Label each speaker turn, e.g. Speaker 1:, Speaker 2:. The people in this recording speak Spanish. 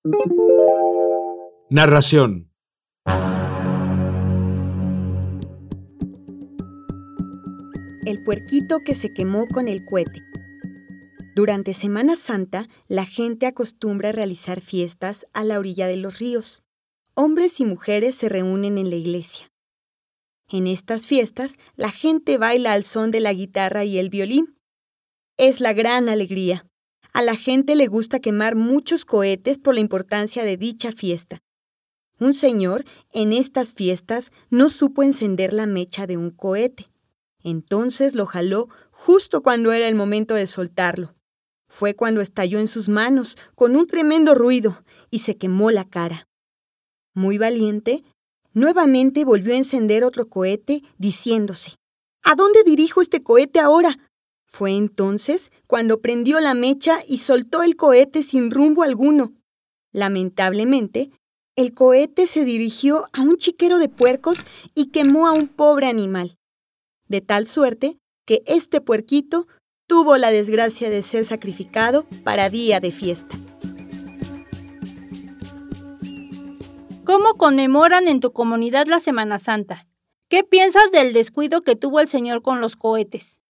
Speaker 1: Narración.
Speaker 2: El puerquito que se quemó con el cohete. Durante Semana Santa, la gente acostumbra realizar fiestas a la orilla de los ríos. Hombres y mujeres se reúnen en la iglesia. En estas fiestas, la gente baila al son de la guitarra y el violín. Es la gran alegría. A la gente le gusta quemar muchos cohetes por la importancia de dicha fiesta. Un señor, en estas fiestas, no supo encender la mecha de un cohete. Entonces lo jaló justo cuando era el momento de soltarlo. Fue cuando estalló en sus manos, con un tremendo ruido, y se quemó la cara. Muy valiente, nuevamente volvió a encender otro cohete, diciéndose: ¿A dónde dirijo este cohete ahora? Fue entonces cuando prendió la mecha y soltó el cohete sin rumbo alguno. Lamentablemente, el cohete se dirigió a un chiquero de puercos y quemó a un pobre animal. De tal suerte que este puerquito tuvo la desgracia de ser sacrificado para día de fiesta.
Speaker 3: ¿Cómo conmemoran en tu comunidad la Semana Santa? ¿Qué piensas del descuido que tuvo el señor con los cohetes?